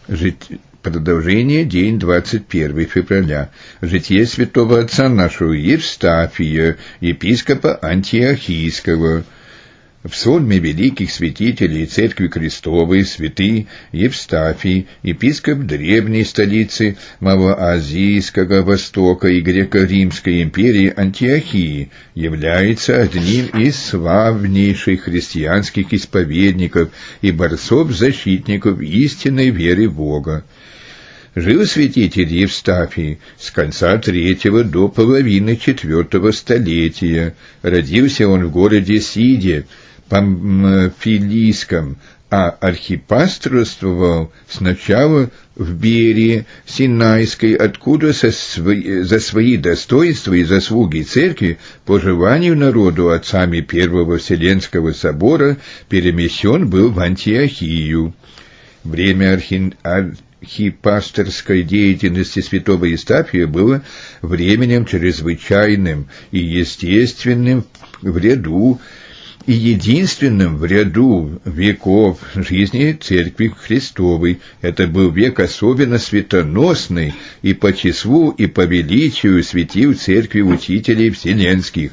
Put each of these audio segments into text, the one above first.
Продолжение, день 21 февраля. Житие святого отца нашего Евстафия, епископа Антиохийского. В сонме великих святителей Церкви Христовой святый Евстафий, епископ древней столицы Малоазийского Востока и Греко-Римской империи Антиохии, является одним из славнейших христианских исповедников и борцов-защитников истинной веры в Бога. Жил святитель Евстафий с конца III до половины IV столетия. Родился он в городе Сиде, Памфилийском, а архипасторствовал сначала в Берии Синайской, откуда за свои достоинства и заслуги церкви по желанию народу отцами Первого Вселенского собора перемещен был в Антиохию. Время архипасторской деятельности святого Евстафия было временем чрезвычайным и естественным в ряду и единственным в ряду веков жизни Церкви Христовой. Это был век особенно светоносный и по числу, и по величию светил Церкви учителей вселенских.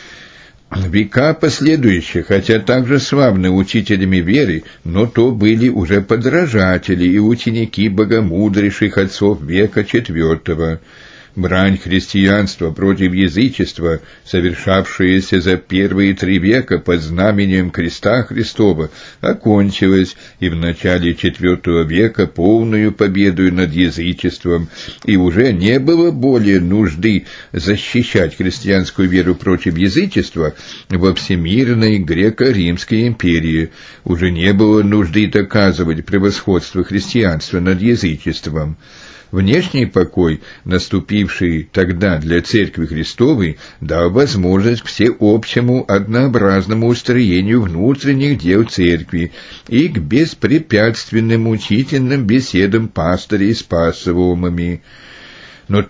Века последующие, хотя также славны учителями веры, но то были уже подражатели и ученики богомудрейших отцов века IV. Брань христианства против язычества, совершавшаяся за первые 3 века под знаменем креста Христова, окончилась и в начале IV века полную победою над язычеством, и уже не было более нужды защищать христианскую веру против язычества во всемирной Греко-Римской империи. Уже не было нужды доказывать превосходство христианства над язычеством. Внешний покой, наступивший тогда для Церкви Христовой, дал возможность к всеобщему однообразному устроению внутренних дел Церкви и к беспрепятственным учительным беседам пастырей с паствумами. Но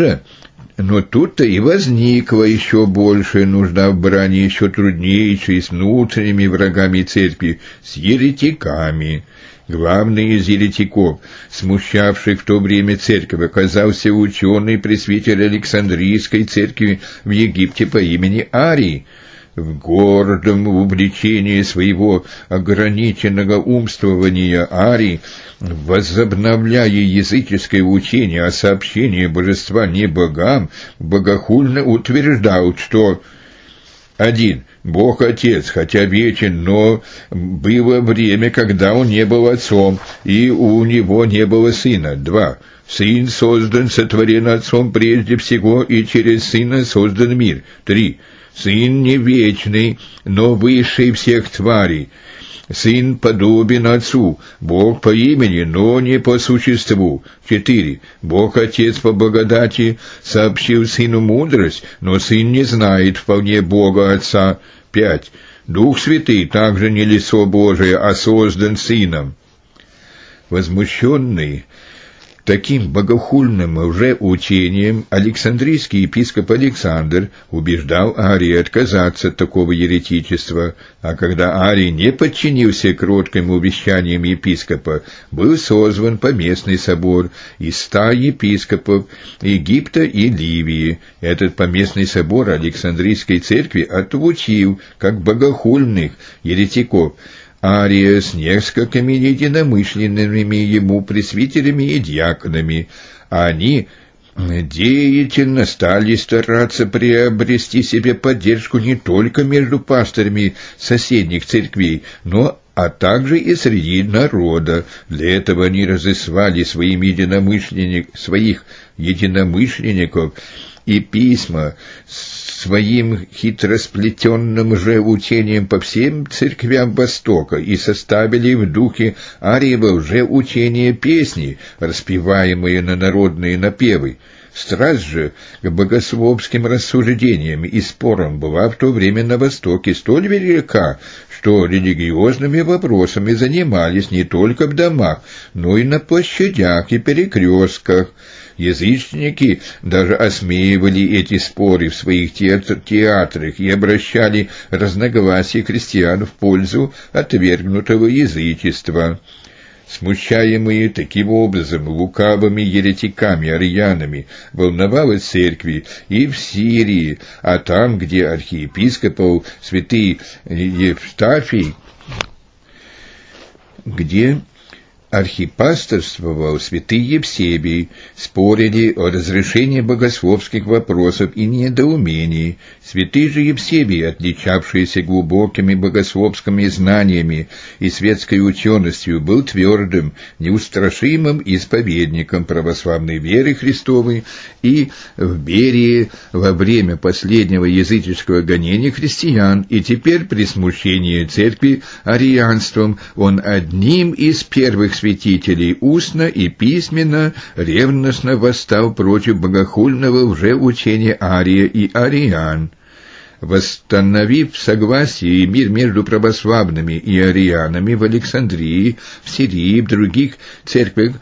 тут-то и возникла еще большая нужда в брани, еще труднейшей, с внутренними врагами Церкви, с еретиками. Главный из еретиков, смущавших в то время церковь, оказался ученый пресвитер Александрийской церкви в Египте по имени Арий. В гордом увлечении своего ограниченного умствования Арий, возобновляя языческое учение о сообщении божества не богам, богохульно утверждал, что 1. Бог Отец, хотя вечен, но было время, когда Он не был Отцом, и у Него не было Сына. 2. Сын создан, сотворен Отцом прежде всего, и через Сына создан мир. 3. Сын не вечный, но высший всех тварей. Сын подобен Отцу, Бог по имени, но не по существу. 4. Бог Отец по благодати сообщил Сыну мудрость, но Сын не знает вполне Бога Отца. 5. Дух Святый также не лицо Божие, а создан Сыном. Возмущенный таким богохульным лжеучением, Александрийский епископ Александр убеждал Ария отказаться от такого еретичества, а когда Арий не подчинился кротким увещаниям епископа, был созван поместный собор из 100 епископов Египта и Ливии. Этот поместный собор Александрийской церкви отлучил, как богохульных еретиков, Ария с несколькими единомышленными ему пресвитерами и диаконами, а они деятельно стали стараться приобрести себе поддержку не только между пастырями соседних церквей, но также и среди народа. Для этого они разослали своих единомышленников и письма своим хитросплетенным же учением по всем церквям Востока и составили в духе Ариева лжеучения песни, распеваемые на народные напевы. Страсть же к богословским рассуждениям и спорам была в то время на Востоке столь велика, что религиозными вопросами занимались не только в домах, но и на площадях и перекрестках. Язычники даже осмеивали эти споры в своих театрах и обращали разногласия христиан в пользу отвергнутого язычества. смущаемые таким образом лукавыми еретиками, ариянами, волновалась церкви и в Сирии, а там, где архиепископов святый Евстафий, где архипасторствовал святый Евсебий, спорили о разрешении богословских вопросов и недоумений. Святый же Евсебий, отличавшийся глубокими богословскими знаниями и светской ученостью, был твердым, неустрашимым исповедником православной веры Христовой, и в Берии во время последнего языческого гонения христиан, и теперь при смущении церкви арианством он одним из первых святителей устно и письменно ревностно восстал против богохульного лжеучения Ария и ариан. Восстановив согласие и мир между православными и арианами в Александрии, в Сирии и в других церквях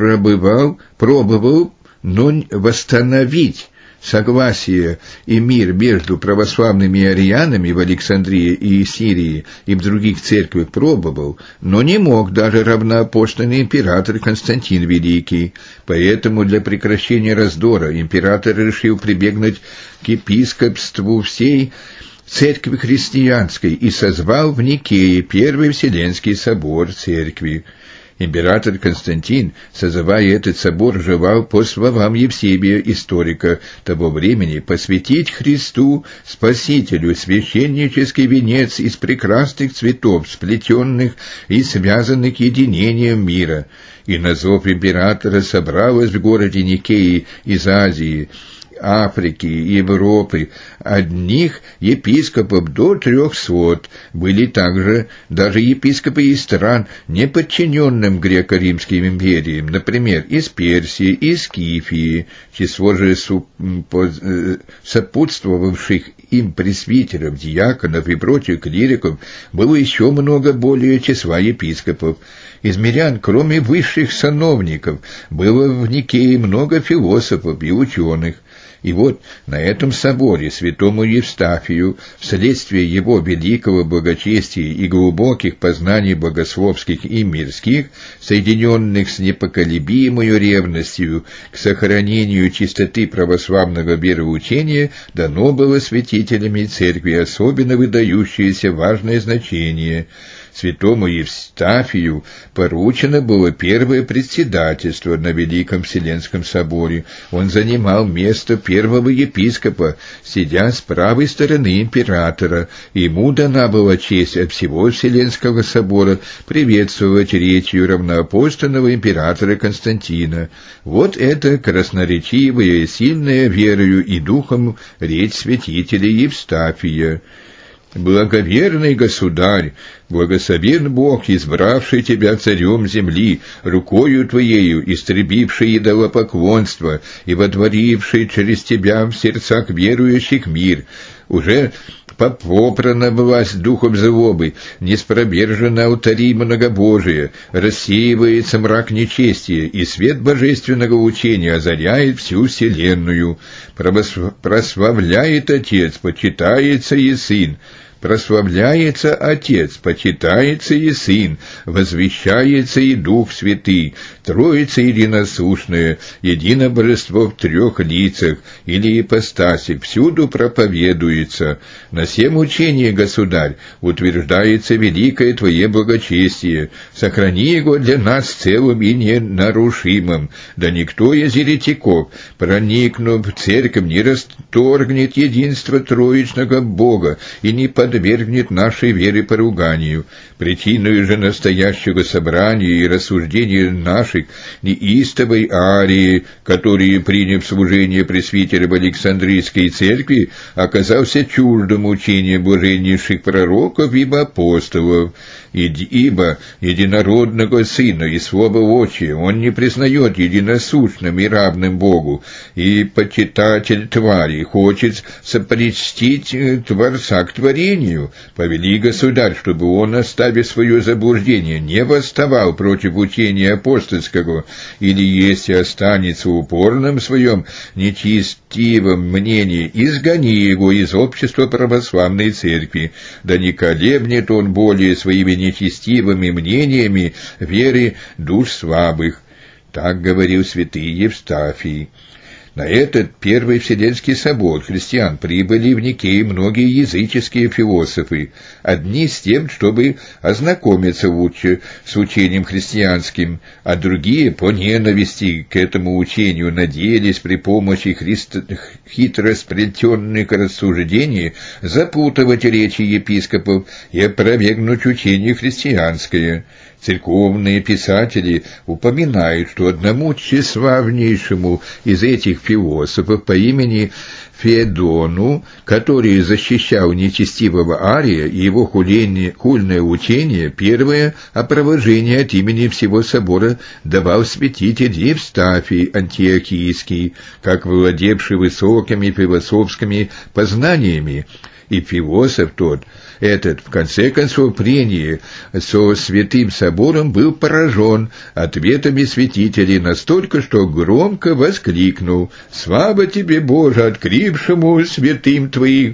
пробовал, но восстановить согласие и мир между православными и арианами в Александрии и Сирии и в других церквях пробовал, но не мог даже равноапостольный император Константин Великий. Поэтому для прекращения раздора император решил прибегнуть к епископству всей церкви христианской и созвал в Никее Первый Вселенский собор церкви. Император Константин, созывая этот собор, желал, по словам Евсебия, историка того времени, посвятить Христу, Спасителю, священнический венец из прекрасных цветов, сплетенных и связанных единением мира. И на зов императора собралось в городе Никеи из Азии, Африки, Европы, одних епископов до 300, были также даже епископы из стран, не подчиненным греко-римским империям, например, из Персии, из Скифии. Число же сопутствовавших им пресвитеров, диаконов и прочих клириков было еще много более числа епископов. Из мирян, кроме высших сановников, было в Никее много философов и ученых. И вот на этом соборе святому Евстафию, вследствие его великого благочестия и глубоких познаний богословских и мирских, соединенных с непоколебимой ревностью к сохранению чистоты православного вероучения, дано было святителями церкви особенно выдающееся важное значение. Святому Евстафию поручено было первое председательство на Великом Вселенском соборе. Он занимал место первого епископа, сидя с правой стороны императора. Ему дана была честь от всего Вселенского собора приветствовать речью равноапостольного императора Константина. Вот это красноречивая, сильная верою и духом речь святителя Евстафия. «Благоверный государь, благословен Бог, избравший тебя царем земли, рукою твоею истребивший идолопоклонство и водворивший через тебя в сердцах верующих мир. Уже попрана власть духов злобы, не спровержена алтари многобожия, рассеивается мрак нечестия, и свет божественного учения озаряет всю вселенную. Прославляет Отец, почитается и Сын. Прославляется Отец, почитается и Сын, возвещается и Дух Святый, Троица единосущная, едино божество в трех лицах или ипостаси, всюду проповедуется. На всем учении, государь, утверждается великое Твое благочестие. Сохрани его для нас целым и ненарушимым, да никто из еретиков, проникнув в церковь, не расторгнет единство троичного Бога и не подвергнет нашей вере поруганию. Причиною же настоящего собрания и рассуждения наших неистовой Арии, которые, приняв служение пресвитера в Александрийской церкви, оказался чуждым учением блаженнейших пророков и апостолов, ибо единородного Сына и Слова Отчия он не признает единосущным и равным Богу, и почитатель твари хочет сопричтить Творца к творению учению, повели государь, чтобы он, оставив свое заблуждение, не восставал против учения апостольского, или, если останется упорным в своем нечестивом мнении, изгони его из общества православной церкви, да не колеблет он более своими нечестивыми мнениями веры душ слабых. Так говорил святый Евстафий. На этот Первый Вселенский собор христиан прибыли в Никею многие языческие философы, одни с тем, чтобы ознакомиться лучше с учением христианским, а другие по ненависти к этому учению надеялись при помощи хитро сплетенных рассуждений запутывать речи епископов и опровергнуть учение христианское. Церковные писатели упоминают, что одному тщеславнейшему из этих философов по имени Феодону, который защищал нечестивого Ария и его хульное учение, первое опровержение от имени всего собора давал святитель Евстафий Антиохийский, как владевший высокими философскими познаниями. И философ этот, в конце концов, прения со Святым Собором был поражен ответами святителей настолько, что громко воскликнул: «Слава тебе, Боже, открывшему святым Твоим,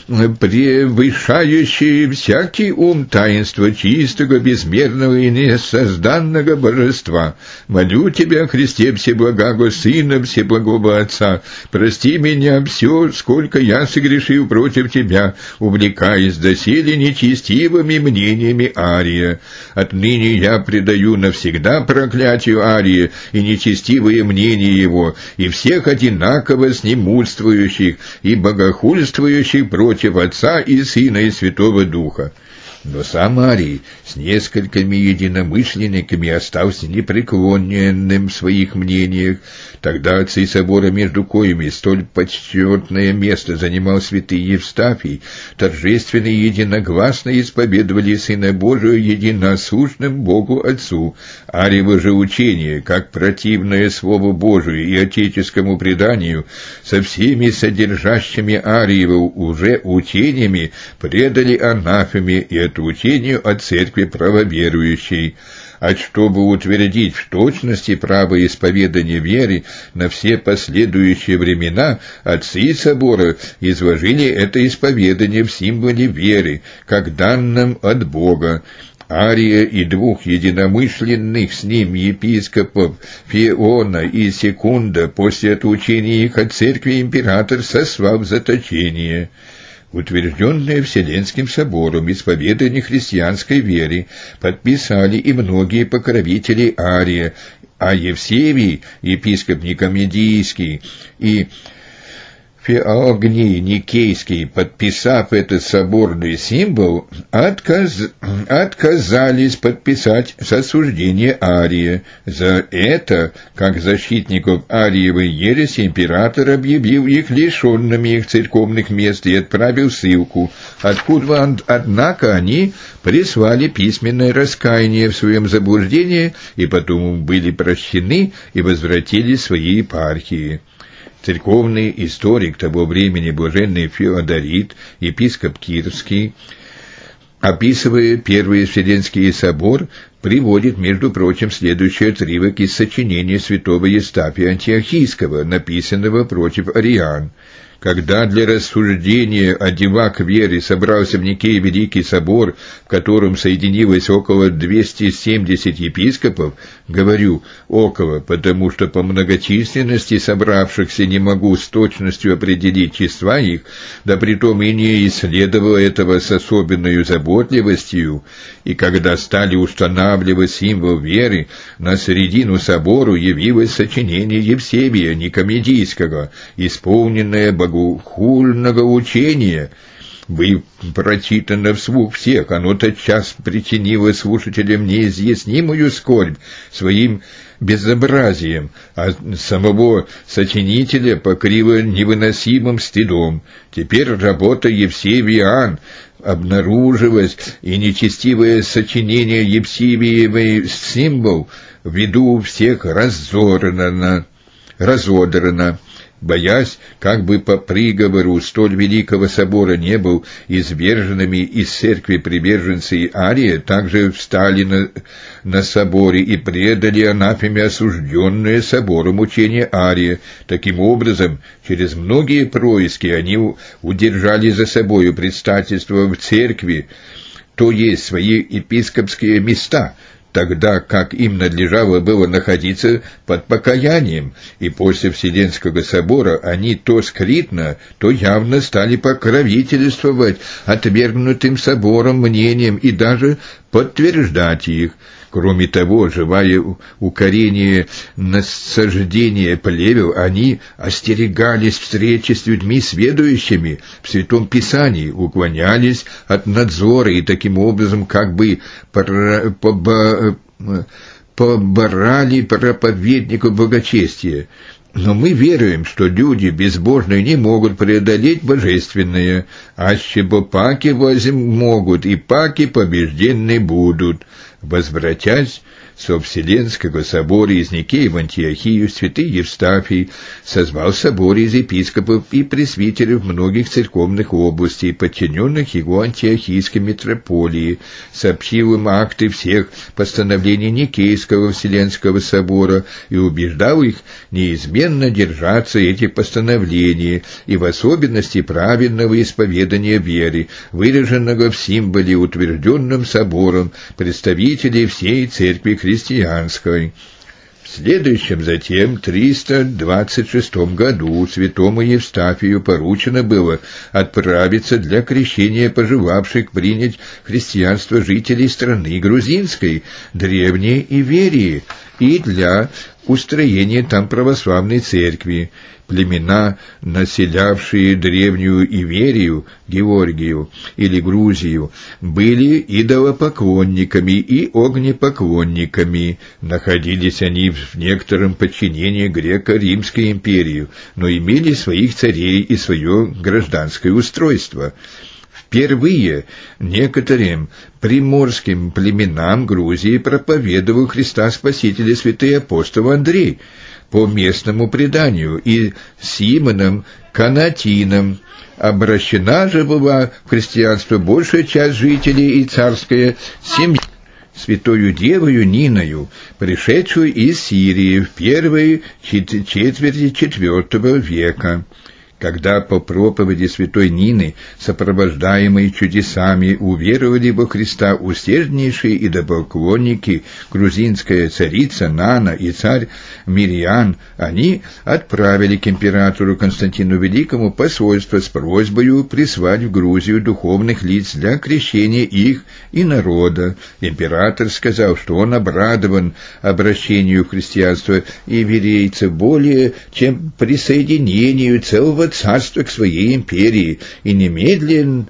превышающий всякий ум таинства чистого, безмерного и несозданного Божества! Молю Тебя, Христе Всеблагого, Сына Всеблагого Отца, прости меня все, сколько я согрешил против Тебя, увлекаясь доселе нечестивыми мнениями Ария. Отныне я предаю навсегда проклятию Ария и нечестивые мнения его, и всех одинаково с ним мудствующих и богохульствующих против Отца и Сына и Святого Духа». Но сам Арий с несколькими единомышленниками остался непреклоненным в своих мнениях. Тогда отцы собора, между коими столь почетное место занимал святый Евстафий, торжественно и единогласно исповедовали Сына Божия единосущным Богу Отцу. Ариево же учение, как противное Слову Божию и отеческому преданию, со всеми содержащими Ариево уже учениями предали анафеме и учению о церкви правоверующей. А чтобы утвердить в точности право исповедания веры на все последующие времена, отцы собора изложили это исповедание в символе веры, как данном от Бога. Ария и двух единомышленных с ним епископов Феона и Секунда после отлучения их от церкви император сослал в заточение. Утвержденное Вселенским собором исповедание христианской веры подписали и многие покровители Ария, а Евсевий, епископ Никомедийский, и Феогний Никейский, подписав этот соборный символ, отказались подписать осуждение Ария. За это, как защитников Ариевой ереси, император объявил их лишенными их церковных мест и отправил ссылку, откуда, однако, они прислали письменное раскаяние в своем заблуждении и потом были прощены и возвратили свои епархии. Церковный историк того времени блаженный Феодорит, епископ Кировский, описывая Первый Вселенский собор, приводит, между прочим, следующий отрывок из сочинения святого Евстафия Антиохийского, написанного против ариан. Когда для рассуждения о делах веры собрался в Никее Великий собор, в котором соединилось около 270 епископов, говорю «около», потому что по многочисленности собравшихся не могу с точностью определить числа их, да притом и не исследовал этого с особенной заботливостью, и когда стали устанавливать символ веры, на середину собору явилось сочинение Евсевия Никомедийского, исполненное богохульного учения. Вы прочитано вслух всех, оно тотчас причинило слушателям неизъяснимую скорбь своим безобразием, а самого сочинителя покрыло невыносимым стыдом. Теперь работа Евсевиан обнаружилась, и нечестивое сочинение Евсевиевой символ ввиду всех разодрано. боясь, как бы по приговору столь великого собора не был изверженными из церкви приверженцы Ария, также встали на соборе и предали анафеме осужденное собором учение Ария. Таким образом, через многие происки они удержали за собою предстательство в церкви, то есть свои епископские места, тогда как им надлежало было находиться под покаянием, и после Вселенского собора они то скрытно, то явно стали покровительствовать отвергнутым собором мнением и даже подтверждать их. Кроме того, живая укорение насаждения плевел, они остерегались встречи с людьми сведущими в Святом Писании, уклонялись от надзора и таким образом как бы поборали проповедников благочестия. Но мы веруем, что люди безбожные не могут преодолеть божественное, аще бо паки возмогут, и паки побежденны будут. Возвратясь со Вселенского собора из Никеи в Антиохию, святый Евстафий созвал собор из епископов и пресвитеров многих церковных областей, подчиненных его антиохийской митрополии, сообщил им акты всех постановлений Никейского Вселенского собора и убеждал их неизменно держаться этих постановлений и в особенности праведного исповедания веры, выраженного в символе, утвержденном собором представителей всей церкви христианской. В следующем затем 326 году святому Евстафию поручено было отправиться для крещения пожелавших принять христианство жителей страны грузинской, древней Иверии, и для устроения там православной церкви. Племена, населявшие древнюю Иверию, Георгию или Грузию, были идолопоклонниками и огнепоклонниками. Находились они в некотором подчинении греко-римской империи, но имели своих царей и свое гражданское устройство. Впервые некоторым приморским племенам Грузии проповедовал Христа Спасителя святый апостол Андрей по местному преданию, и Симоном Канатином. Обращена же была в христианство большая часть жителей и царская семья святою девою Ниною, пришедшую из Сирии в первой четверти IV века. Когда по проповеди святой Нины, сопровождаемой чудесами, уверовали во Христа усерднейшие идолопоклонники, грузинская царица Нана и царь Мириан, они отправили к императору Константину Великому посольство с просьбой прислать в Грузию духовных лиц для крещения их и народа. Император сказал, что он обрадован обращению в христианство иверейцев более, чем присоединению целого царства к своей империи, и немедля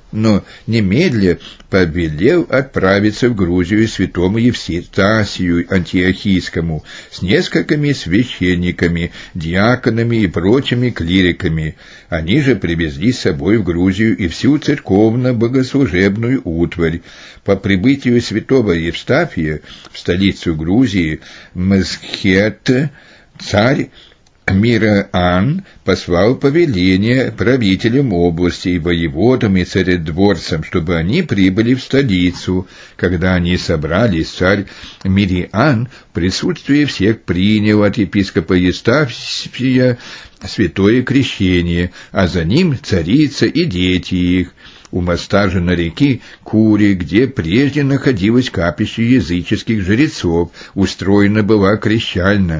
повелел отправиться в Грузию святому Евстасию Антиохийскому с несколькими священниками, диаконами и прочими клириками. Они же привезли с собой в Грузию и всю церковно-богослужебную утварь. По прибытию святого Евстафия в столицу Грузии, Месхет, царь Мириан послал повеление правителям области и воеводам и царедворцам, чтобы они прибыли в столицу. Когда они собрались, царь Мириан в присутствии всех принял от епископа Евстафия святое крещение, а за ним царица и дети их. У моста же на реке Кури, где прежде находилось капище языческих жрецов, устроена была крещальня,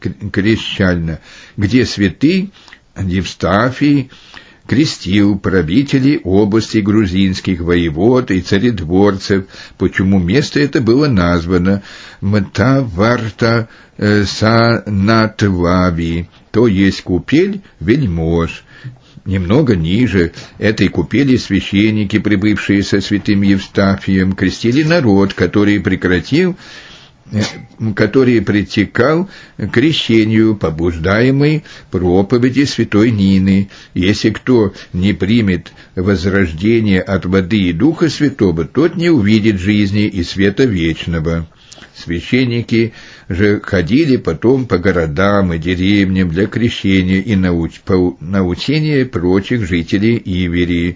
где святый Евстафий крестил правителей области грузинских, воевод и царедворцев, почему место это было названо Мтаварта Санатвави, то есть купель вельмож. Немного ниже этой купели священники, прибывшие со святым Евстафием, крестили народ, который притекал к крещению, побуждаемой проповеди святой Нины. Если кто не примет возрождение от воды и Духа Святого, тот не увидит жизни и света вечного. Священники же ходили потом по городам и деревням для крещения и научения прочих жителей Иверии.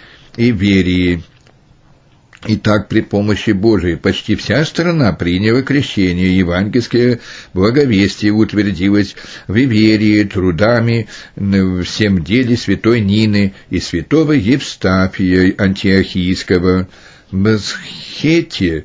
И так при помощи Божией почти вся страна приняла крещение, евангельское благовестие утвердилось в Иверии трудами всем деле святой Нины и святого Евстафия Антиохийского. В Мсхете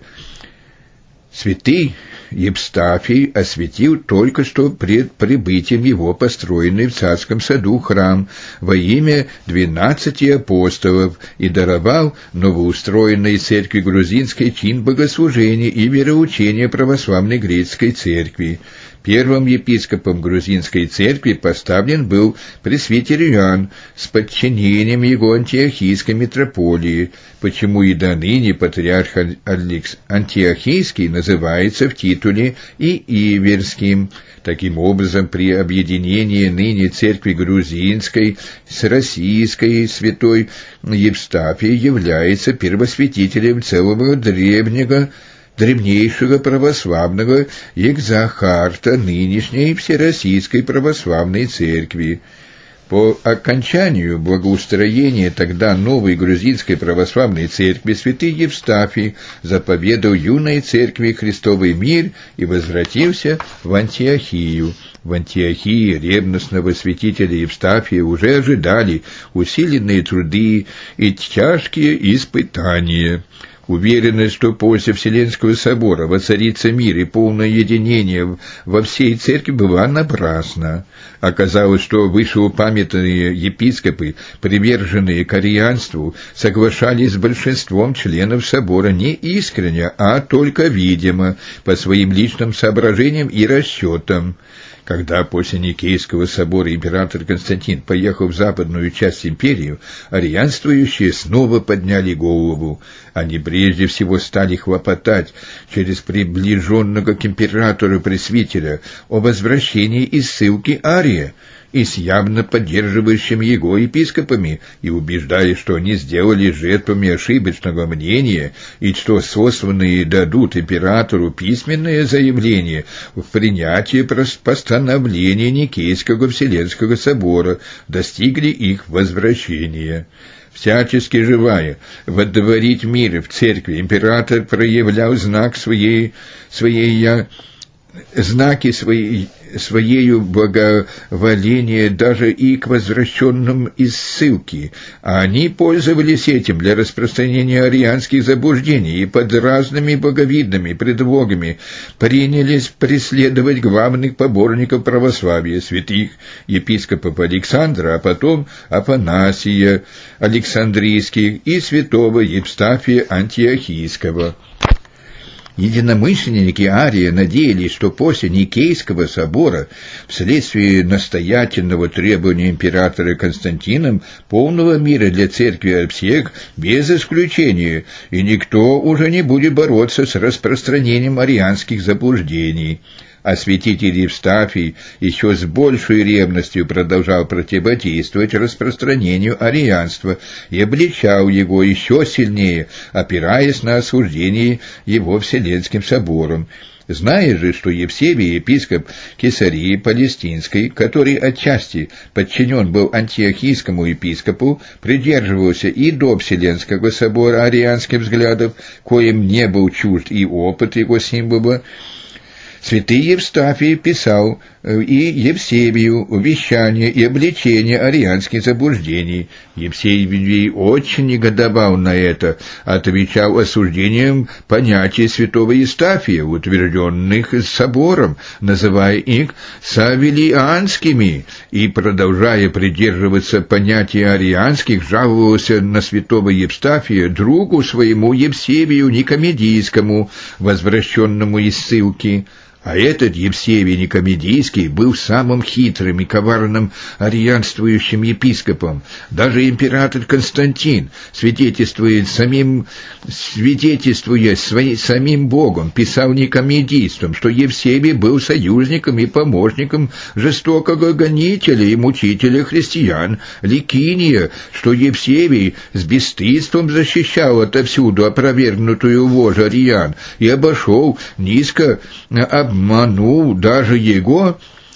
святый Евстафий осветил только что пред прибытием его построенный в царском саду храм во имя 12 апостолов и даровал новоустроенной церкви грузинской чин богослужения и вероучения православной греческой церкви. Первым епископом грузинской церкви поставлен был пресвитер Иоанн с подчинением его антиохийской митрополии, почему и до ныне патриарх Антиохийский называется в титуле и Иверским. Таким образом, при объединении ныне церкви грузинской с российской святой Евстафий является первосвятителем целого древнейшего православного экзархата нынешней Всероссийской православной церкви. По окончанию благоустроения тогда новой грузинской православной церкви святый Евстафий заповедал юной церкви Христовый мир и возвратился в Антиохию. В Антиохии ревностного святителя Евстафия уже ожидали усиленные труды и тяжкие испытания. Уверенность, что после Вселенского собора воцарится мир и полное единение во всей церкви, была напрасна. Оказалось, что вышеупомянутые епископы, приверженные к арианству, соглашались с большинством членов собора не искренне, а только видимо, по своим личным соображениям и расчетам. Когда после Никейского собора император Константин поехал в западную часть империи, арианствующие снова подняли голову. Они прежде всего стали хлопотать через приближенного к императору пресвитера о возвращении из ссылки Ария, и с явно поддерживающими его епископами, и убеждая, что они сделали жертвами ошибочного мнения, и что сосланные дадут императору письменное заявление в принятии постановления Никейского Вселенского собора, достигли их возвращения. Всячески желая водворить мир в церкви, император проявлял своею благоволение даже и к возвращенным из ссылки, а они пользовались этим для распространения арианских заблуждений и под разными боговидными предлогами принялись преследовать главных поборников православия, святых епископов Александра, а потом Афанасия Александрийских и святого Евстафия Антиохийского. Единомышленники Ария надеялись, что после Никейского собора, вследствие настоятельного требования императора Константином, полного мира для церкви всех, без исключения, и никто уже не будет бороться с распространением арианских заблуждений. А святитель Евстафий еще с большей ревностью продолжал противодействовать распространению арианства и обличал его еще сильнее, опираясь на осуждение его Вселенским собором. Зная же, что Евсевий, епископ Кесарии Палестинской, который отчасти подчинен был антиохийскому епископу, придерживался и до Вселенского собора арианских взглядов, коим не был чужд и опыт его символа, святый Евстафий писал и Евсевию увещание и обличение арианских заблуждений. Евсевий очень негодовал на это, отвечал осуждением понятий святого Евстафия, утвержденных собором, называя их савелианскими, и, продолжая придерживаться понятий арианских, жаловался на святого Евстафия другу своему Евсевию Никомедийскому, возвращенному из ссылки. А этот Евсевий Никомедийский был самым хитрым и коварным арианствующим епископом. Даже император Константин, свидетельствуя самим Богом, писал Никомедийством, что Евсевий был союзником и помощником жестокого гонителя и мучителя христиан Ликиния, что Евсевий с бесстыдством защищал отовсюду опровергнутую ложь ариан и обошел низко обманул даже его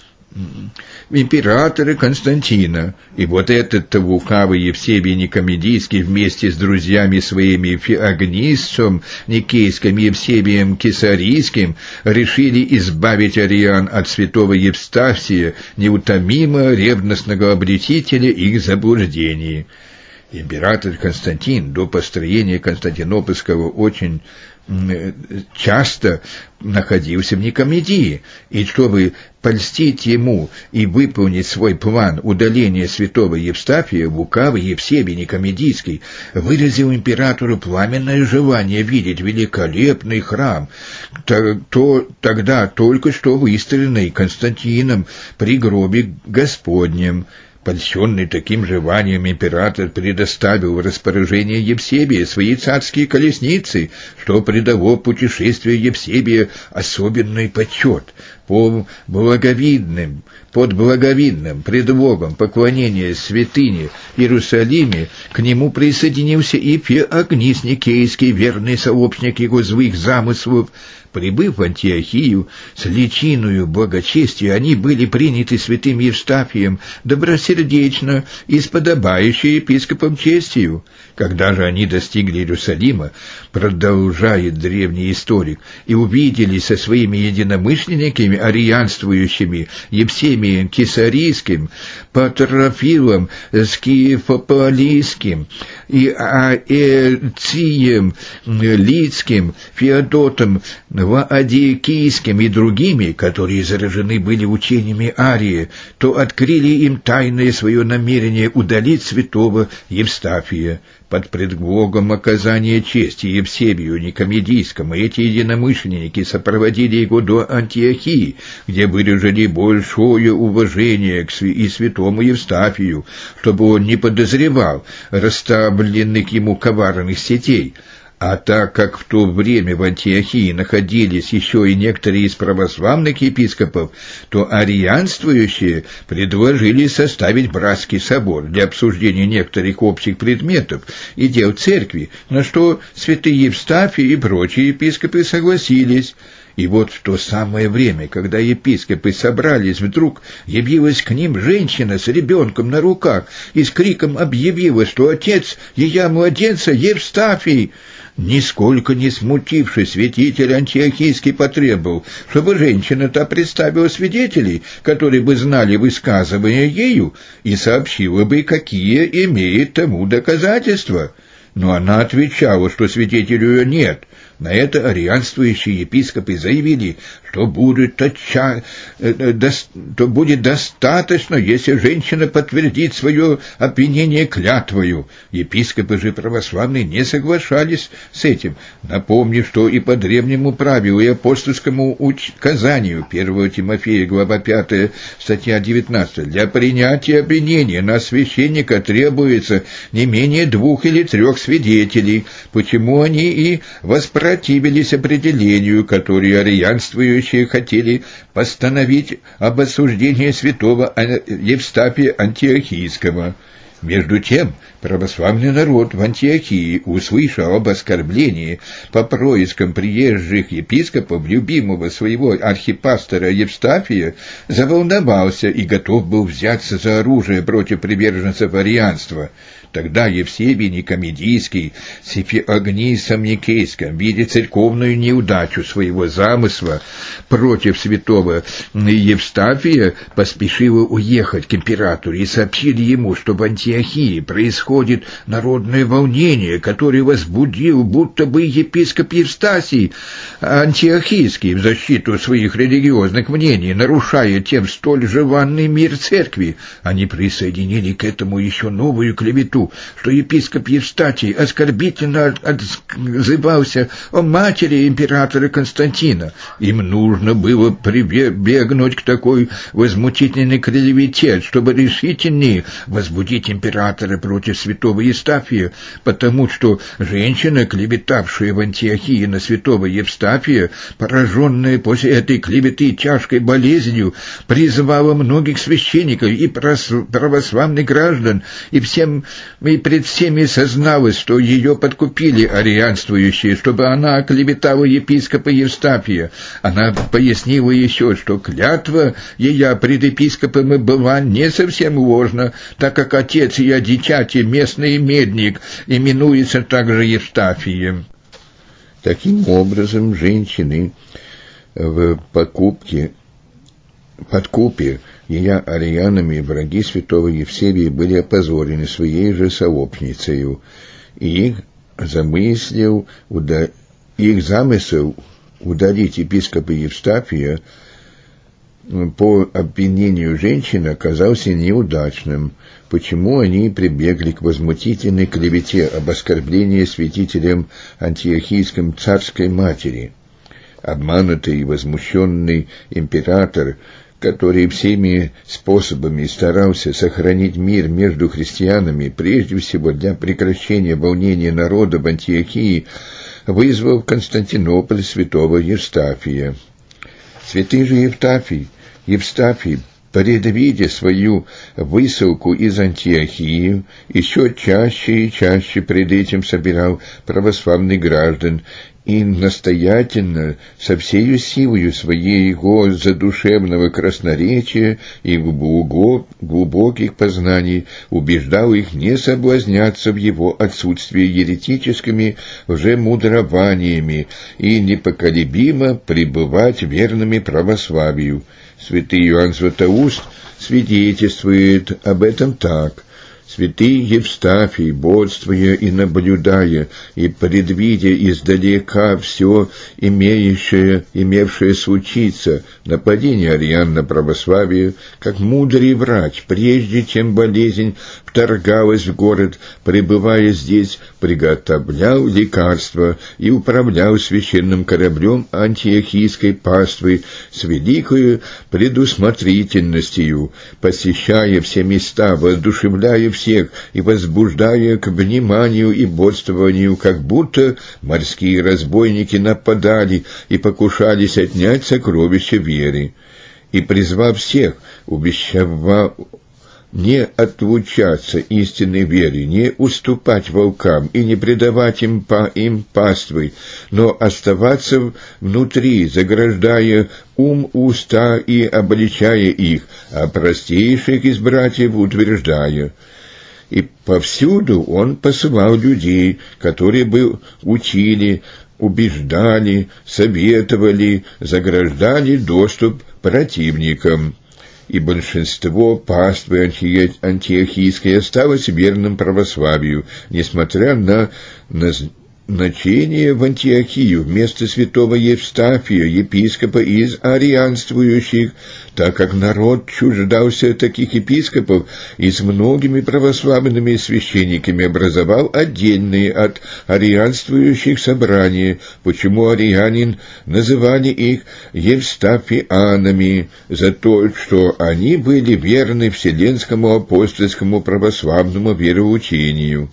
императора Константина. И вот этот-то лукавый Евсебий Никомедийский вместе с друзьями своими Феогнистом Никейским, Евсебием Кесарийским решили избавить ариан от святого Евстафия, неутомимо ревностного обличителя их заблуждений. Император Константин до построения Константинопольского очень часто находился в Никомедии, и чтобы польстить ему и выполнить свой план удаления святого Евстафия, лукавый Евсебий Никомедийский выразил императору пламенное желание видеть великолепный храм, тогда только что выстроенный Константином при гробе Господнем. Польщенный таким желанием, император предоставил в распоряжение Евсебия свои царские колесницы, что придало путешествию Евсебия особенный почет. Под благовидным предлогом поклонения святыне Иерусалиме к нему присоединился и Феогнист Никейский, верный сообщник его злых замыслов. Прибыв в Антиохию с личиною благочестия, они были приняты святым Евстафием добросердечно и с подобающей епископом честью. Когда же они достигли Иерусалима, продолжает древний историк, и увидели со своими единомышленниками, арианствующими, Евсемием Кесарийским, Патрофилом Скифополийским и Аэцием Лицким, Феодотом Лаодикийским и другими, которые заражены были учениями Арии, то открыли им тайное свое намерение удалить святого Евстафия. Под предлогом оказания чести Евсебию Никомедийскому эти единомышленники сопроводили его до Антиохии, где выразили большое уважение к святому Евстафию, чтобы он не подозревал расставленных ему коварных сетей. А так как в то время в Антиохии находились еще и некоторые из православных епископов, то арианствующие предложили составить братский собор для обсуждения некоторых общих предметов и дел церкви, на что святый Евстафий и прочие епископы согласились. И вот в то самое время, когда епископы собрались, вдруг явилась к ним женщина с ребенком на руках и с криком объявила, что отец ее младенца Евстафий. Нисколько не смутившись, святитель Антиохийский потребовал, чтобы женщина-то представила свидетелей, которые бы знали высказывания ею, и сообщила бы, какие имеет тому доказательства. Но она отвечала, что свидетелей ее нет. На это арианствующие епископы заявили, что будет достаточно, если женщина подтвердит свое обвинение клятвою. Епископы же православные не соглашались с этим, напомнив, что и по древнему правилу и апостольскому указанию 1 Тимофея, глава 5, статья 19, для принятия обвинения на священника требуется не менее 2 или 3 свидетелей, почему они и воспротивились определению, которое арианствующие хотели постановить об осуждении святого Евстафия Антиохийского. Между тем, православный народ в Антиохии, услышав об оскорблении по проискам приезжих епископов любимого своего архипастора Евстафия, заволновался и готов был взяться за оружие против приверженцев арианства. Тогда Евсебий Никомедийский с Феогнистом Никейским, видя церковную неудачу своего замысла против святого Евстафия, поспешил уехать к императору и сообщили ему, что в Антиохии происходит народное волнение, которое возбудил будто бы епископ Евстасий Антиохийский в защиту своих религиозных мнений, нарушая тем столь желанный мир церкви. Они присоединили к этому еще новую клевету, что епископ Евстатий оскорбительно отзывался о матери императора Константина. Им нужно было прибегнуть к такой возмутительной клевете, чтобы решительнее возбудить императора против святого Евстафия, потому что женщина, клеветавшая в Антиохии на святого Евстафия, пораженная после этой клеветы тяжкой болезнью, призывала многих священников и православных граждан, и пред всеми созналась, что ее подкупили арианствующие, чтобы она оклеветала епископа Евстафия. Она пояснила еще, что клятва ее пред епископом была не совсем ложна, так как отец ее дитяти, местный медник, именуется также Евстафием. Таким образом, женщины в подкупе ее арианами враги святого Евсевия были опозорены своей же сообщницею, и их замысел удалить епископа Евстафия по обвинению женщины оказался неудачным, почему они прибегли к возмутительной клевете об оскорблении святителем антиохийским царской матери. Обманутый и возмущенный император, который всеми способами старался сохранить мир между христианами, прежде всего для прекращения волнения народа в Антиохии, вызвал в Константинополь святого Евстафия. Святый же Евстафий, предвидя свою высылку из Антиохии, еще чаще и чаще пред этим собирал православных граждан и настоятельно, со всею силою своего задушевного красноречия и глубоких познаний убеждал их не соблазняться в его отсутствии еретическими лжемудрованиями и непоколебимо пребывать верными православию. Святый Иоанн Златоуст свидетельствует об этом так: «Святый Евстафий, бодствуя и наблюдая, и предвидя издалека все имевшее случиться, нападение ариан на православие, как мудрый врач, прежде чем болезнь вторгалась в город, пребывая здесь, приготовлял лекарства и управлял священным кораблем антиохийской паствы с великою предусмотрительностью, посещая все места, воодушевляя всех и возбуждая к вниманию и бодствованию, как будто морские разбойники нападали и покушались отнять сокровища веры. И, призвав всех, увещевал не отлучаться истинной вере, не уступать волкам и не предавать им паствы, но оставаться внутри, заграждая ум, уста и обличая их, а простейших из братьев утверждая. И повсюду он посылал людей, которые бы учили, убеждали, советовали, заграждали доступ противникам. И большинство паствы антиохийской осталось верным православию, несмотря на назначение в Антиохию вместо святого Евстафия, епископа из арианствующих, так как народ чуждался таких епископов и с многими православными священниками образовал отдельные от арианствующих собрания, почему арианин называли их евстафианами, за то, что они были верны Вселенскому апостольскому православному вероучению.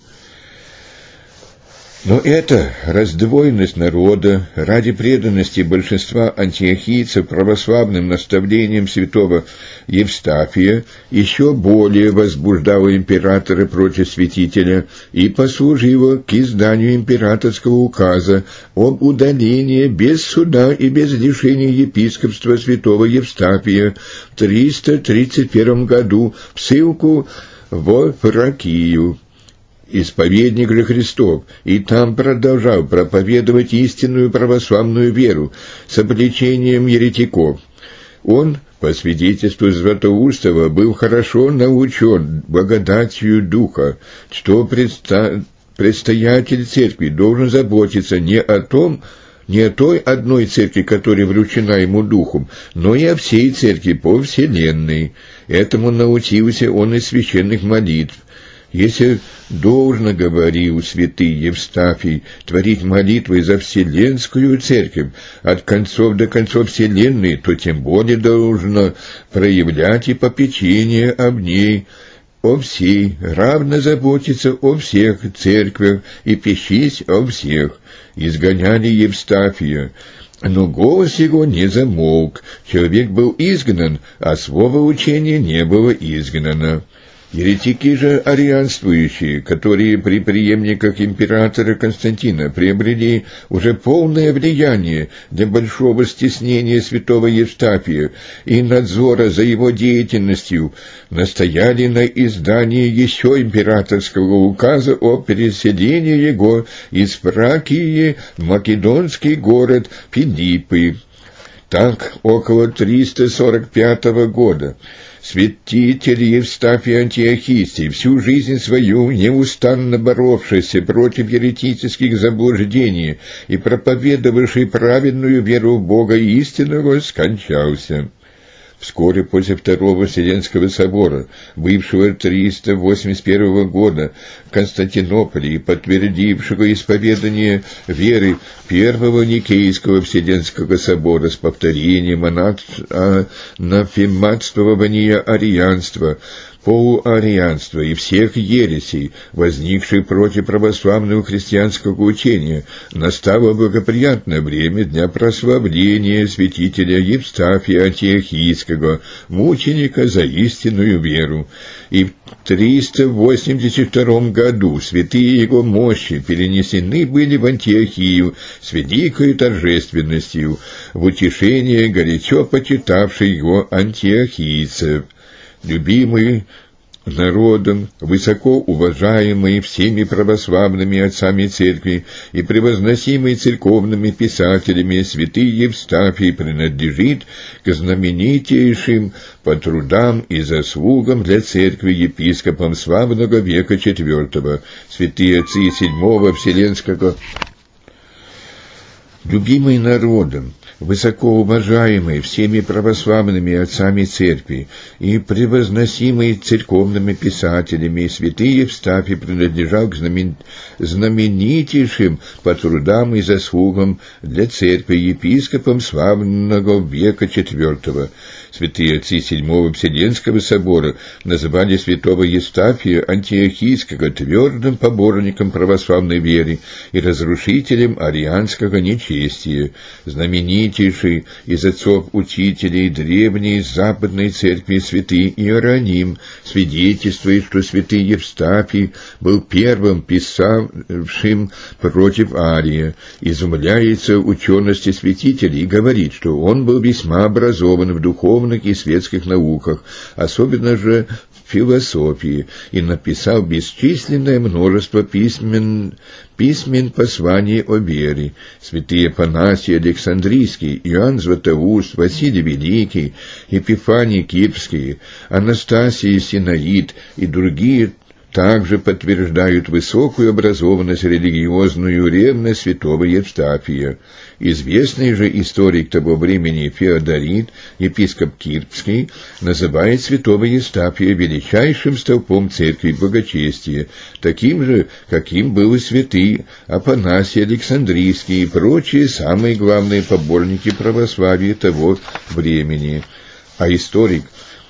Но эта раздвоенность народа ради преданности большинства антиохийцев православным наставлениям святого Евстафия еще более возбуждала императора против святителя и послужила к изданию императорского указа об удалении без суда и без лишения епископства святого Евстафия в 331 году в ссылку во Фракию. Исповедник же Христов, и там продолжал проповедовать истинную православную веру с обличением еретиков. Он, по свидетельству Златоустова, был хорошо научен благодатью Духа, что предстоятель церкви должен заботиться не о той одной церкви, которая вручена ему Духом, но и о всей церкви по вселенной. Этому научился он из священных молитв. Если должно, говорил святый Евстафий, творить молитвы за вселенскую церковь от концов до концов вселенной, то тем более должно проявлять и попечение об ней о всей, равно заботиться о всех церквях и печись о всех. Изгоняли Евстафия, но голос его не замолк. Человек был изгнан, а слово учения не было изгнано. Еретики же арианствующие, которые при преемниках императора Константина приобрели уже полное влияние для большого стеснения святого Евстафия и надзора за его деятельностью, настояли на издании еще императорского указа о переселении его из Фракии в македонский город Филиппы. Так, около 345 года святитель Евстафий Антиохийский, всю жизнь свою неустанно боровшийся против еретических заблуждений и проповедовавший праведную веру в Бога истинного, скончался. Вскоре после Второго Вселенского собора, бывшего 381 года в Константинополе и подтвердившего исповедание веры Первого Никейского Вселенского собора с повторением анафематствования арианства, полуарианства и всех ересей, возникших против православного христианского учения, настало благоприятное время для прославления святителя Евстафия Антиохийского, мученика за истинную веру. И в 382 году святые его мощи перенесены были в Антиохию с великой торжественностью, в утешение горячо почитавших его антиохийцев. Любимый народом, высоко уважаемый всеми православными отцами церкви и превозносимый церковными писателями, святый Евстафий принадлежит к знаменитейшим по трудам и заслугам для церкви епископам славного века IV, святые отцы VII Вселенского. Любимый народом, высоко уважаемый всеми православными отцами церкви и превозносимый церковными писателями, святый Евстафий принадлежал к знаменитейшим по трудам и заслугам для церкви епископам славного века IV. Святые отцы VII Вселенского собора называли святого Евстафия Антиохийского твердым поборником православной веры и разрушителем арианского нечестия. Знаменитейший из отцов-учителей древней западной церкви святый Иероним свидетельствует, что святый Евстафий был первым писавшим против Ария, изумляется учености святителей и говорит, что он был весьма образован в духовных и светских науках, особенно же в философии, и написал бесчисленное множество письмен посланий о вере. Святые Афанасий Александрийский, Иоанн Златоуст, Василий Великий, Епифаний Кипрский, Анастасий Синаид и другие также подтверждают высокую образованность, религиозную ревность святого Евстафия. Известный же историк того времени Феодорит, епископ Кипрский, называет святого Евстафия величайшим столпом церкви благочестия, таким же, каким был и святый Афанасий Александрийский и прочие самые главные поборники православия того времени. А историк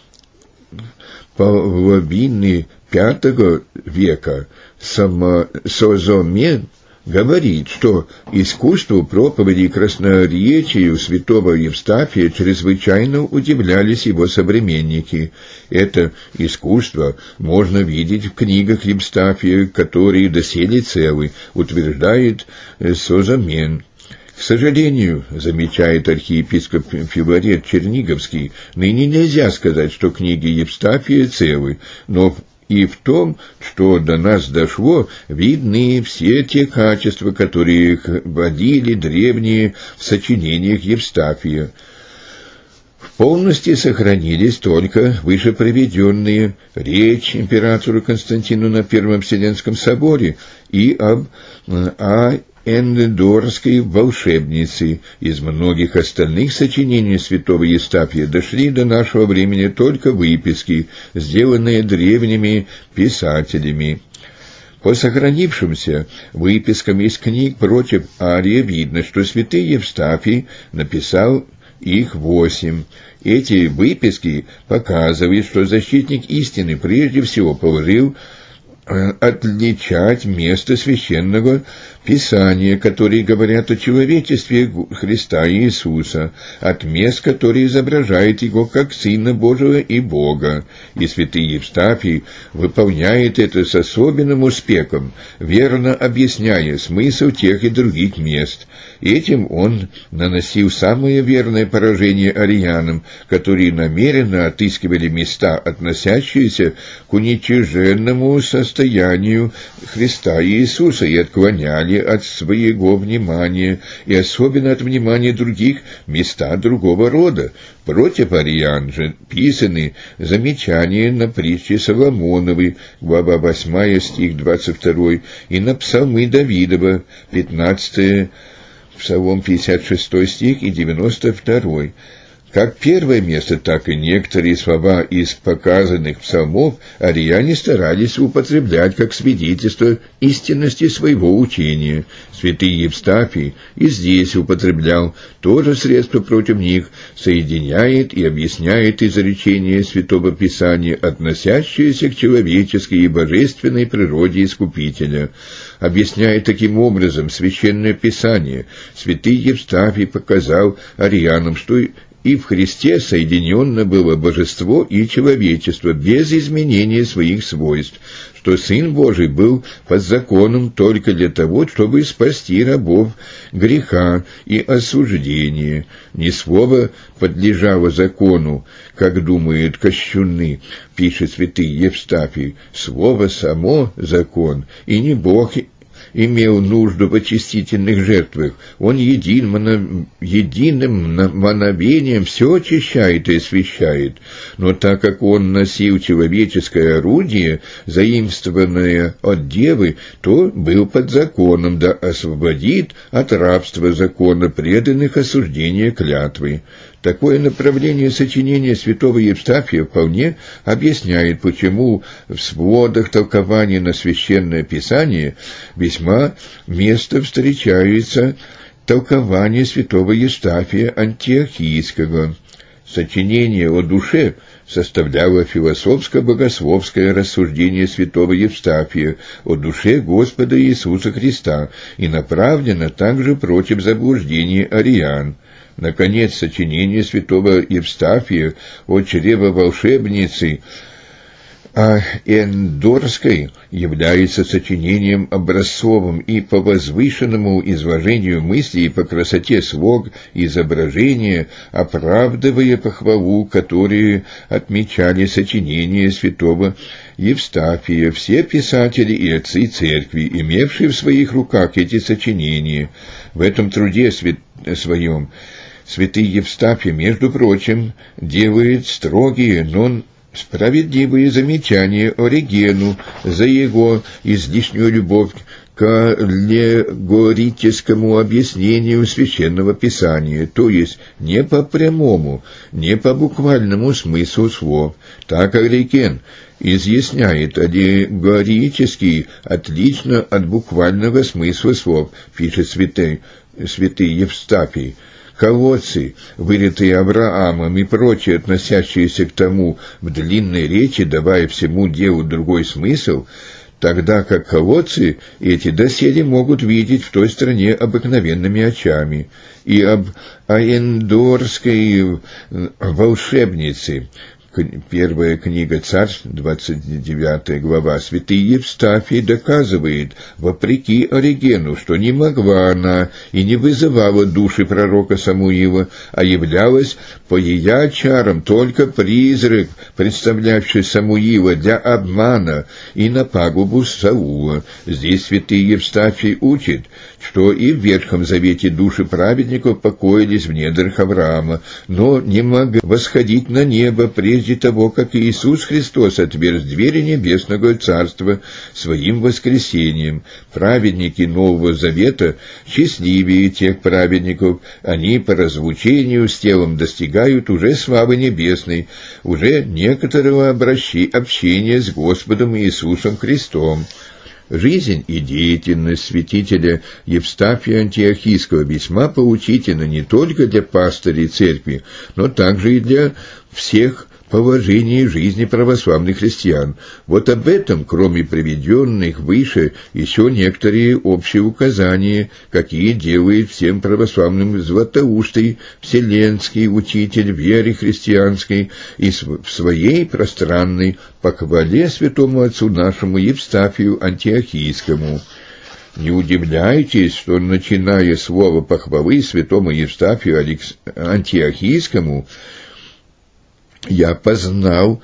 половины V века Созомен говорит, что искусству проповеди и красноречию святого Евстафия чрезвычайно удивлялись его современники. Это искусство можно видеть в книгах Евстафия, которые доселе целы, утверждает Созомен. К сожалению, замечает архиепископ Филарет Черниговский, ныне нельзя сказать, что книги Евстафия целы, но и в том, что до нас дошло, видны все те качества, которые водили древние в сочинениях Евстафия. В полности сохранились только выше приведенные речь императору Константину на Первом Вселенском соборе и об Эндорской волшебницы. Из многих остальных сочинений святого Евстафия дошли до нашего времени только выписки, сделанные древними писателями. По сохранившимся выпискам из книг против Ария видно, что святый Евстафий написал их 8. Эти выписки показывают, что защитник истины прежде всего положил отличать место священного Писания, которые говорят о человечестве Христа Иисуса, от мест, которые изображают Его как Сына Божьего и Бога. И святый Евстафий выполняет это с особенным успехом, верно объясняя смысл тех и других мест. Этим он наносил самое верное поражение ариянам, которые намеренно отыскивали места, относящиеся к уничиженному состоянию Христа Иисуса, и отклоняли от своего внимания, и особенно от внимания других, места другого рода. Против ариан же писаны замечания на притчи Соломоновы, глава 8, стих 22, и на псалмы Давидова, 15, Псалом 56 стих и 92. Как первое место, так и некоторые слова из показанных псалмов ариане старались употреблять как свидетельство истинности своего учения. Святый Евстафий и здесь употреблял то же средство против них, соединяет и объясняет изречения Святого Писания, относящиеся к человеческой и божественной природе Искупителя. Объясняя таким образом Священное Писание, святый Евстафий показал арианам, что и в Христе соединенно было божество и человечество без изменения своих свойств, что Сын Божий был под законом только для того, чтобы спасти рабов греха и осуждения. Ни слово подлежало закону, как думают кощуны, пишет святый Евстафий, слово само закон, и не Бог имел нужду в очистительных жертвах. Он единым мановением все очищает и освящает. Но так как он носил человеческое орудие, заимствованное от девы, то был под законом, да освободит от рабства закона преданных осуждения клятвы. Такое направление сочинения святого Евстафия вполне объясняет, почему в сводах толкования на Священное Писание весьма место встречается толкование святого Евстафия Антиохийского. Сочинение о душе составляло философско-богословское рассуждение святого Евстафия о душе Господа Иисуса Христа и направлено также против заблуждения ариан. Наконец, сочинение святого Евстафия о чревоволшебнице Эндорской является сочинением образцовым и по возвышенному изложению мыслей и по красоте слог изображения, оправдывая похвалу, которые отмечали сочинение святого Евстафия все писатели и отцы церкви, имевшие в своих руках эти сочинения. В этом труде своем святый Евстафий, между прочим, делает строгие, но справедливые замечания Оригену за его излишнюю любовь к аллегорическому объяснению Священного Писания, то есть не по прямому, не по буквальному смыслу слов. Так Ориген изъясняет аллегорически отлично от буквального смысла слов, пишет святый Евстафий. Колодцы, вырытые Авраамом, и прочие, относящиеся к тому в длинной речи, давая всему делу другой смысл, тогда как колодцы эти доселе могут видеть в той стране обыкновенными очами. И об Аендорской волшебнице, первая книга Царств, 29 глава, святый Евстафий доказывает, вопреки Оригену, что не могла она и не вызывала души пророка Самуила, а являлась по ее чарам только призрак, представлявший Самуила для обмана и на пагубу Саула. Здесь святый Евстафий учит, что и в Ветхом Завете души праведников покоились в недрах Авраама, но не могли восходить на небо прежде того, как Иисус Христос отверз двери небесного Царства своим воскресением. Праведники Нового Завета счастливее тех праведников, они по разлучению с телом достигают уже славы небесной, уже некоторого общения с Господом Иисусом Христом. Жизнь и деятельность святителя Евстафия Антиохийского весьма поучительна не только для пастырей церкви, но также и для всех положений жизни православных христиан. Вот об этом, кроме приведенных выше, еще некоторые общие указания, какие делает всем православным Златоустый, вселенский учитель веры христианской, и в своей пространной похвале святому отцу нашему Евстафию Антиохийскому. Не удивляйтесь, что, начиная слово похвалы святому Евстафию Антиохийскому, я позвал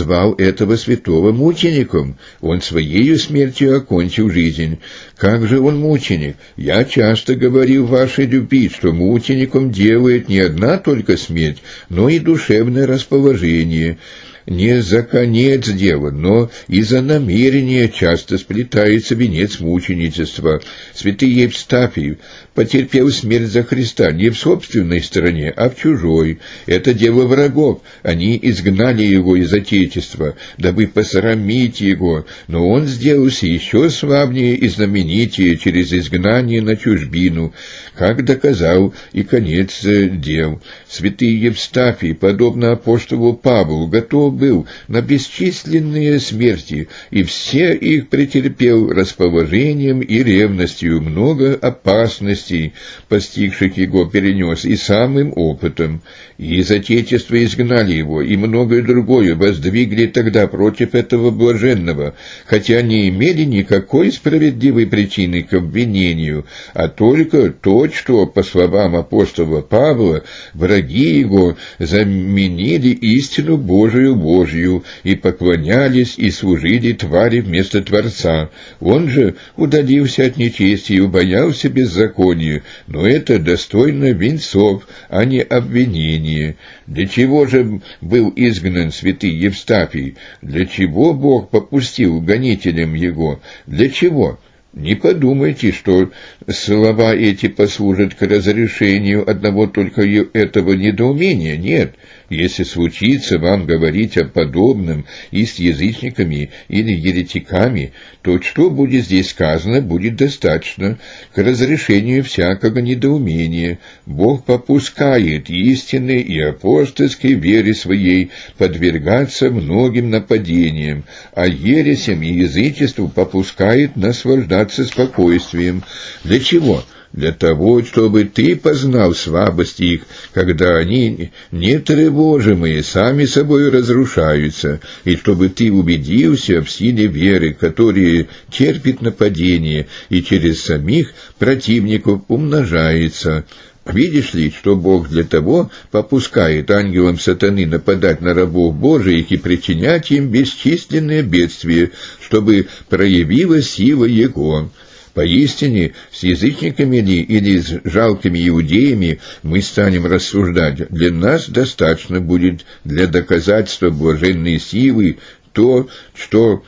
этого святого мучеником. Он своею смертью окончил жизнь. Как же он мученик? Я часто говорил вашей любви, что мучеником делает не одна только смерть, но и душевное расположение. Не за конец дела, но и за намерение часто сплетается венец мученичества. Святый Евстафий потерпел смерть за Христа не в собственной стране, а в чужой. Это дело врагов. Они изгнали его из Отечества, дабы посрамить его, но он сделался еще славнее и знаменитее через изгнание на чужбину, как доказал и конец дел. Святый Евстафий, подобно апостолу Павлу, готов был на бесчисленные смерти, и все их претерпел расположением и ревностью, много опасностей, постигших его, перенес и самым опытом. И из Отечества изгнали его, и многое другое воздвигли тогда против этого блаженного, хотя не имели никакой справедливой причины к обвинению, а только то, что, по словам апостола Павла, враги его заменили истину Божию и поклонялись и служили твари вместо Творца. Он же удалился от нечестия и убоялся беззакония, но это достойно венцов, а не обвинения. Для чего же был изгнан святый Евстафий? Для чего Бог попустил гонителям его? Для чего? Не подумайте, что слова эти послужат к разрешению одного только этого недоумения. Нет, если случится вам говорить о подобном и с язычниками или еретиками, то что будет здесь сказано, будет достаточно к разрешению всякого недоумения. Бог попускает истинной и апостольской вере своей подвергаться многим нападениям, а ересям и язычеству попускает наслаждаться спокойствием. Для чего? Для того, чтобы ты познал слабости их, когда они, нетревожимые, сами собой разрушаются, и чтобы ты убедился в силе веры, которая терпит нападение и через самих противников умножается. Видишь ли, что Бог для того попускает ангелам сатаны нападать на рабов Божиих и причинять им бесчисленные бедствия, чтобы проявилась сила Его. Поистине, с язычниками ли или с жалкими иудеями мы станем рассуждать, для нас достаточно будет для доказательства блаженной силы то, что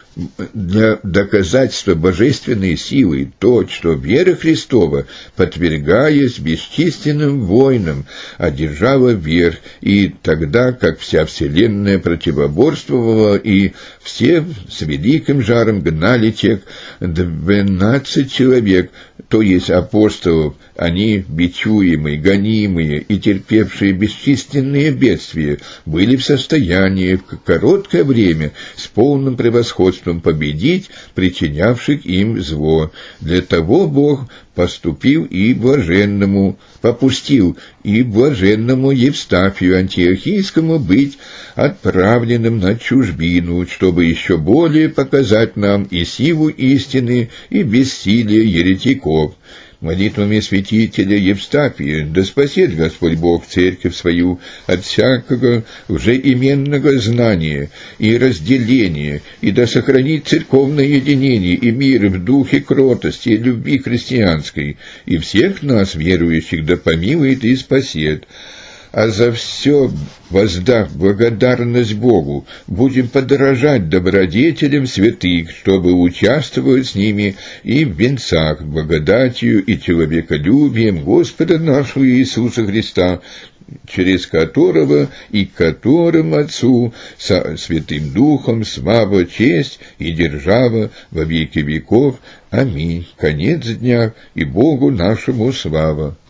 для доказательства божественной силы, то, что вера Христова, подвергаясь бесчисленным войнам, одержала верх, и тогда, как вся вселенная противоборствовала, и все с великим жаром гнали тех 12 человек, то есть апостолов, они, бичуемые, гонимые и терпевшие бесчисленные бедствия, были в состоянии в короткое время с полным превосходством победить причинявших им зло. Для того Бог попустил и блаженному Евстафию Антиохийскому быть отправленным на чужбину, чтобы еще более показать нам и силу истины, и бессилие еретиков. Молитвами святителя Евстафия да спасет Господь Бог церковь свою от всякого лжеименного знания и разделения, и да сохранит церковное единение и мир в духе кротости и любви христианской, и всех нас, верующих, да помилует и спасет. А за все, воздав благодарность Богу, будем подражать добродетелям святых, чтобы участвовать с ними и в венцах, благодатью и человеколюбием Господа нашего Иисуса Христа, через которого и которым Отцу со Святым Духом слава, честь и держава во веки веков. Аминь. Конец дня, и Богу нашему слава.